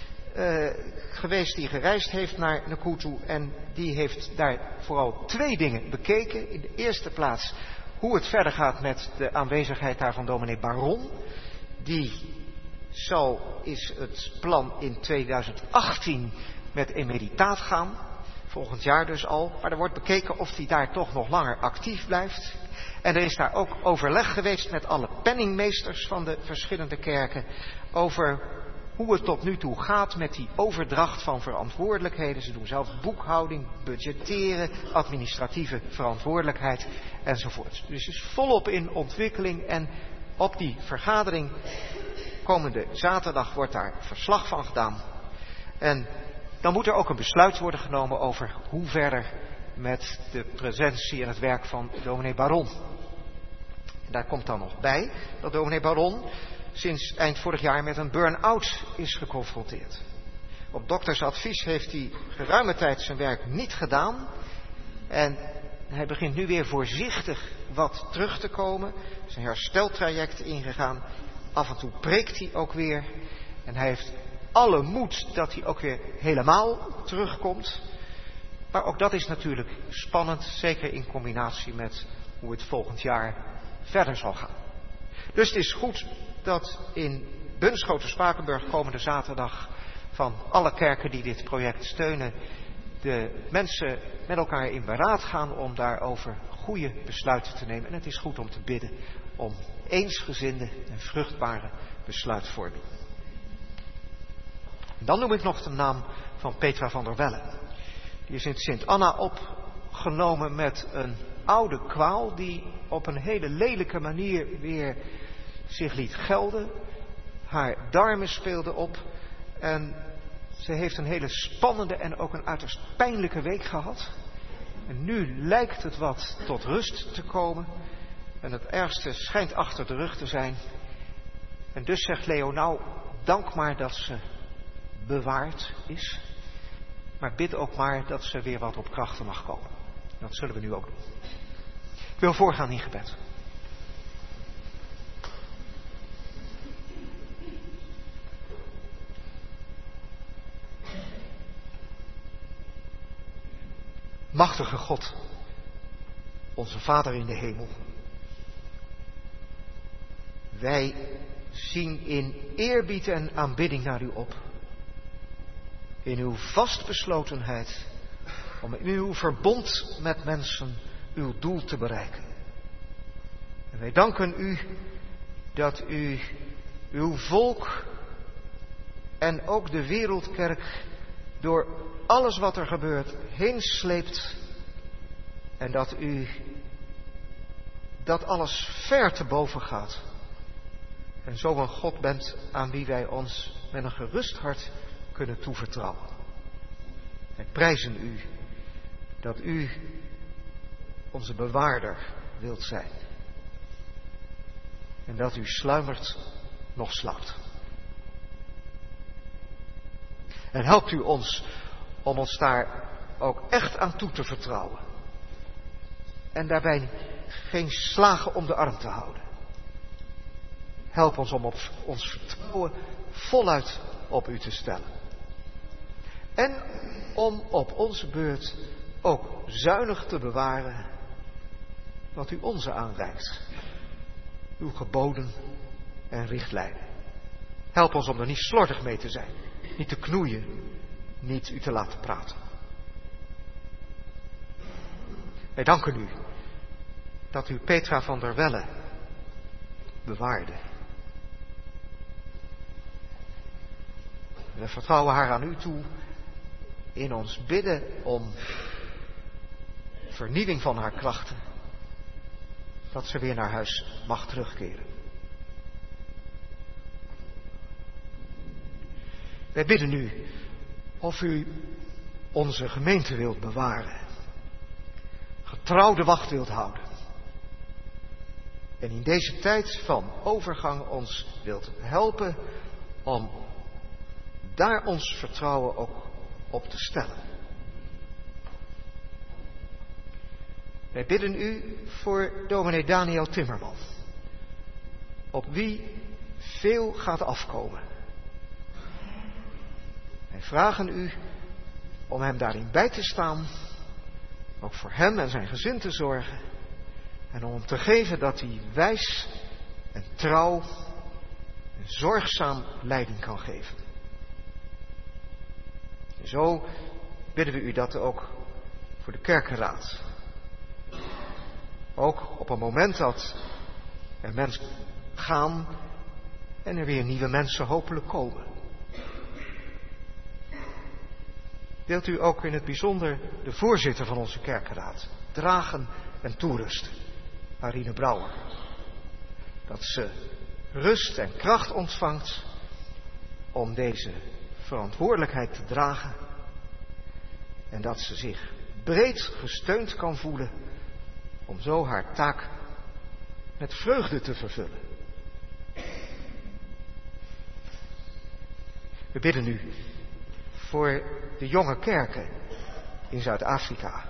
geweest die gereisd heeft naar Nkutu en die heeft daar vooral 2 dingen bekeken. In de eerste plaats hoe het verder gaat met de aanwezigheid daar van dominee Baron. Die is het plan in 2018 met emeritaat gaan. Volgend jaar dus al. Maar er wordt bekeken of hij daar toch nog langer actief blijft. En er is daar ook overleg geweest met alle penningmeesters van de verschillende kerken over hoe het tot nu toe gaat met die overdracht van verantwoordelijkheden. Ze doen zelf boekhouding, budgetteren, administratieve verantwoordelijkheid enzovoort. Dus het is volop in ontwikkeling en op die vergadering komende zaterdag wordt daar verslag van gedaan. En dan moet er ook een besluit worden genomen over hoe verder met de presentie en het werk van dominee Baron. En daar komt dan nog bij dat dominee Baron sinds eind vorig jaar met een burn-out is geconfronteerd. Op doktersadvies heeft hij geruime tijd zijn werk niet gedaan. En hij begint nu weer voorzichtig wat terug te komen. Zijn hersteltraject ingegaan. Af en toe preekt hij ook weer. En hij heeft alle moed dat hij ook weer helemaal terugkomt. Maar ook dat is natuurlijk spannend. Zeker in combinatie met hoe het volgend jaar verder zal gaan. Dus het is goed dat in Bunschoten-Spakenburg komende zaterdag van alle kerken die dit project steunen, de mensen met elkaar in beraad gaan om daarover goede besluiten te nemen. En het is goed om te bidden om eensgezinde en vruchtbare besluitvorming. Dan noem ik nog de naam van Petra van der Welle. Die is in Sint-Anna opgenomen met een oude kwaal die op een hele lelijke manier weer zich liet gelden. Haar darmen speelden op en ze heeft een hele spannende en ook een uiterst pijnlijke week gehad. En nu lijkt het wat tot rust te komen. En het ergste schijnt achter de rug te zijn. En dus zegt Leo, nou, dank maar dat ze bewaard is. Maar bid ook maar dat ze weer wat op krachten mag komen. Dat zullen we nu ook doen. Ik wil voorgaan in gebed. Machtige God, onze Vader in de hemel. Wij zien in eerbied en aanbidding naar u op. In uw vastbeslotenheid om in uw verbond met mensen uw doel te bereiken. En wij danken u dat u uw volk en ook de wereldkerk door alles wat er gebeurt heen sleept. En dat u dat alles ver te boven gaat. En zo een God bent aan wie wij ons met een gerust hart kunnen toevertrouwen. Wij prijzen u dat u onze bewaarder wilt zijn. En dat u sluimert nog slaapt. En helpt u ons om ons daar ook echt aan toe te vertrouwen. En daarbij geen slagen om de arm te houden. Help ons om op ons vertrouwen voluit op u te stellen. En om op onze beurt ook zuinig te bewaren wat u ons aanreikt. Uw geboden en richtlijnen. Help ons om er niet slordig mee te zijn. Niet te knoeien. Niet u te laten praten. Wij danken u dat u Petra van der Welle bewaarde. We vertrouwen haar aan u toe in ons bidden om vernieuwing van haar krachten. Dat ze weer naar huis mag terugkeren. Wij bidden u of u onze gemeente wilt bewaren. Getrouw de wacht wilt houden. En in deze tijd van overgang ons wilt helpen om daar ons vertrouwen ook op te stellen. Wij bidden u voor dominee Daniel Timmerman, op wie veel gaat afkomen. Wij vragen u om hem daarin bij te staan, ook voor hem en zijn gezin te zorgen, en om hem te geven dat hij wijs en trouw en zorgzaam leiding kan geven. En zo bidden we u dat ook voor de kerkenraad. Ook op een moment dat er mensen gaan en er weer nieuwe mensen hopelijk komen. Wilt u ook in het bijzonder de voorzitter van onze kerkenraad dragen en toerusten, Marine Brouwer. Dat ze rust en kracht ontvangt om deze verantwoordelijkheid te dragen. En dat ze zich breed gesteund kan voelen om zo haar taak met vreugde te vervullen. We bidden u voor de jonge kerken in Zuid-Afrika.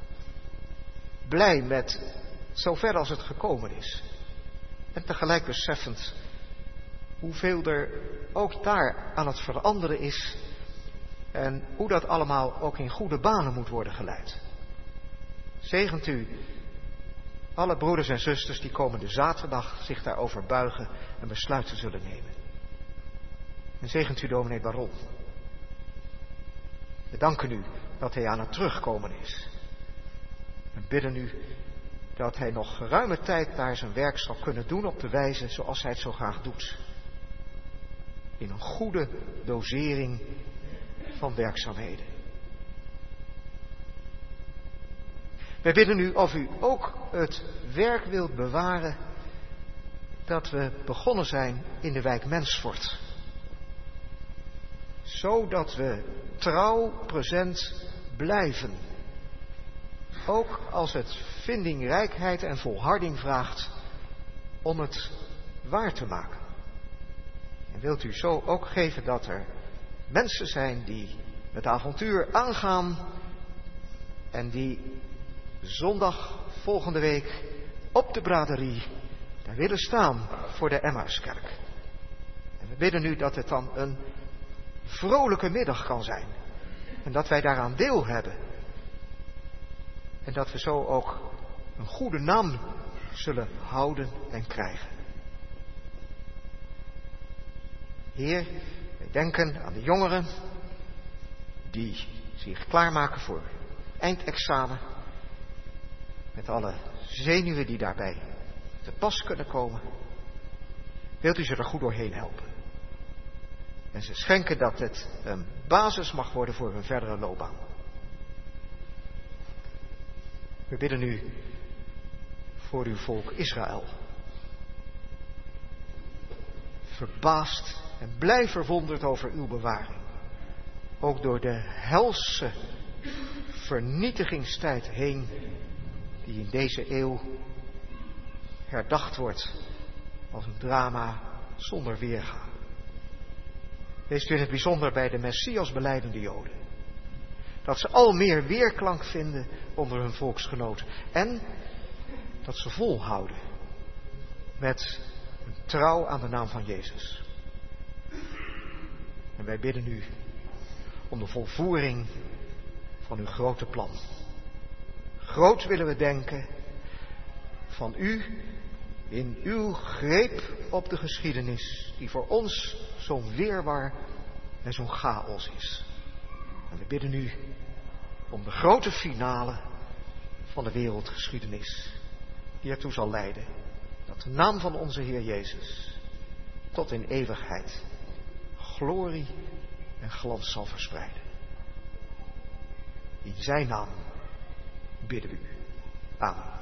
Blij met zover als het gekomen is. En tegelijk beseffend hoeveel er ook daar aan het veranderen is. En hoe dat allemaal ook in goede banen moet worden geleid. Zegent u alle broeders en zusters die komende zaterdag zich daarover buigen en besluiten zullen nemen. En zegent u dominee Baron. We danken u dat hij aan het terugkomen is. En bidden u dat hij nog geruime tijd daar zijn werk zal kunnen doen op de wijze zoals hij het zo graag doet. In een goede dosering van werkzaamheden. Wij bidden u of u ook het werk wilt bewaren dat we begonnen zijn in de wijk Mensfort. Zodat we trouw present blijven ook als het vindingrijkheid en volharding vraagt om het waar te maken. En wilt u zo ook geven dat er mensen zijn die het avontuur aangaan en die zondag volgende week op de braderie daar willen staan voor de Emmauskerk. En we bidden nu dat het dan een vrolijke middag kan zijn en dat wij daaraan deel hebben. En dat we zo ook een goede naam zullen houden en krijgen. Heer, wij denken aan de jongeren die zich klaarmaken voor eindexamen. Met alle zenuwen die daarbij te pas kunnen komen. Wilt u ze er goed doorheen helpen. En ze schenken dat het een basis mag worden voor hun verdere loopbaan. We bidden u voor uw volk Israël. Verbaasd en blij verwonderd over uw bewaring. Ook door de helse vernietigingstijd heen die in deze eeuw herdacht wordt als een drama zonder weerga. Wees u in het bijzonder bij de Messias belijdende Joden. Dat ze al meer weerklank vinden onder hun volksgenoten. En dat ze volhouden met een trouw aan de naam van Jezus. En wij bidden u om de volvoering van uw grote plan. Groot willen we denken van u in uw greep op de geschiedenis die voor ons zo'n weerwar en zo'n chaos is. En we bidden u om de grote finale van de wereldgeschiedenis die ertoe zal leiden dat de naam van onze Heer Jezus tot in eeuwigheid glorie en glans zal verspreiden. In zijn naam bidden we u. Amen.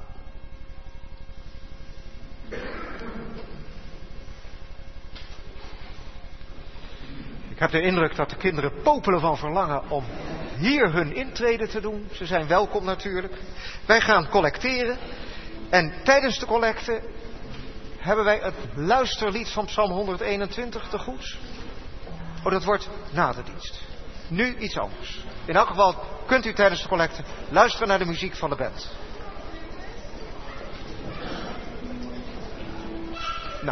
Ik heb de indruk dat de kinderen popelen van verlangen om hier hun intrede te doen. Ze zijn welkom natuurlijk. Wij gaan collecteren. En tijdens de collecte hebben wij het luisterlied van Psalm 121 te goed. Oh, dat wordt na de dienst. Nu iets anders. In elk geval kunt u tijdens de collecte luisteren naar de muziek van de band. Nou.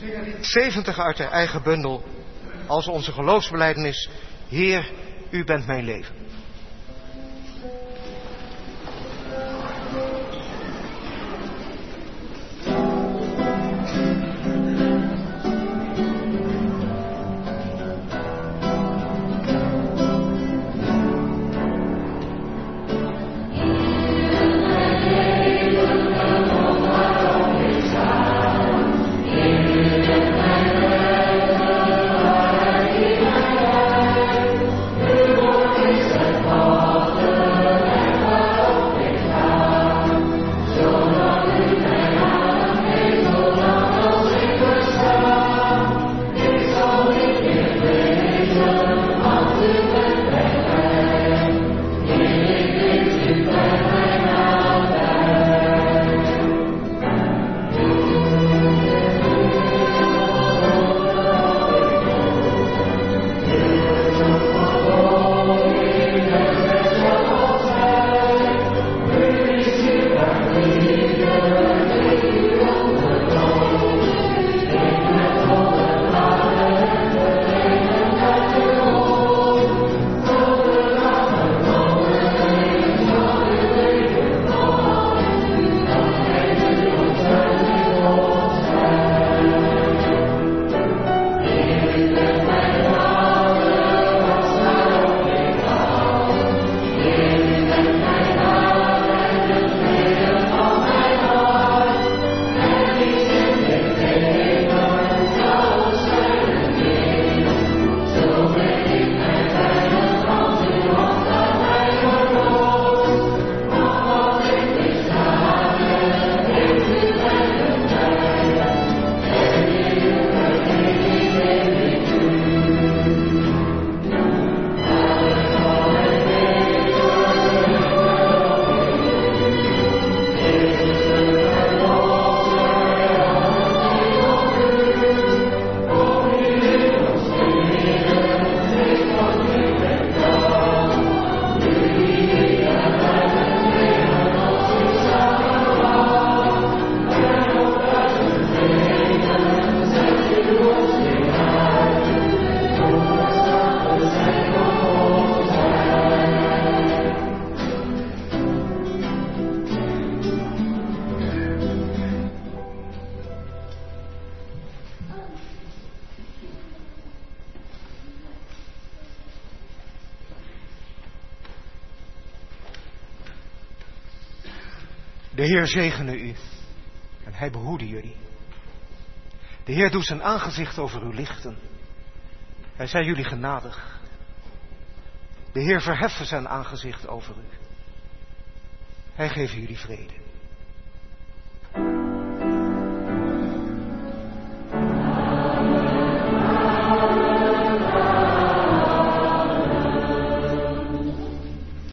70 uit de eigen bundel als onze geloofsbelijdenis. Heer, u bent mijn leven. De Heer zegene u en hij behoede jullie. De Heer doet zijn aangezicht over u lichten. Hij zij jullie genadig. De Heer verheffen zijn aangezicht over u. Hij geeft jullie vrede.